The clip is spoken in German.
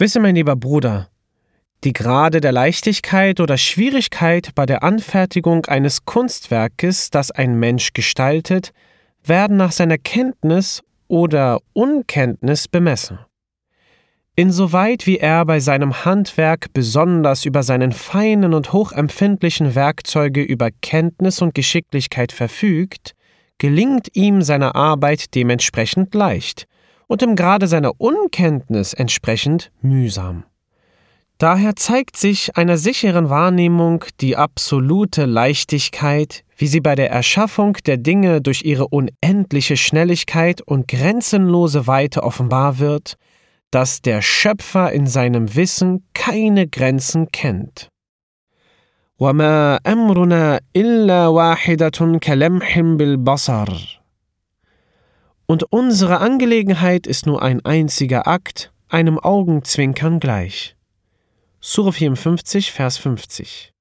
Wisse, mein lieber Bruder, die Grade der Leichtigkeit oder Schwierigkeit bei der Anfertigung eines Kunstwerkes, das ein Mensch gestaltet, werden nach seiner Kenntnis oder Unkenntnis bemessen. Insoweit wie er bei seinem Handwerk besonders über seinen feinen und hochempfindlichen Werkzeuge über Kenntnis und Geschicklichkeit verfügt, gelingt ihm seine Arbeit dementsprechend leicht und im Grade seiner Unkenntnis entsprechend mühsam. Daher zeigt sich einer sicheren Wahrnehmung die absolute Leichtigkeit, wie sie bei der Erschaffung der Dinge durch ihre unendliche Schnelligkeit und grenzenlose Weite offenbar wird, dass der Schöpfer in seinem Wissen keine Grenzen kennt. وَمَا أَمْرُنَا إِلَّا وَاحِدَةٌ كَلَمْحٍ بِالْبَصَرِ. Und unsere Angelegenheit ist nur ein einziger Akt, einem Augenzwinkern gleich. Sure 54, Vers 50.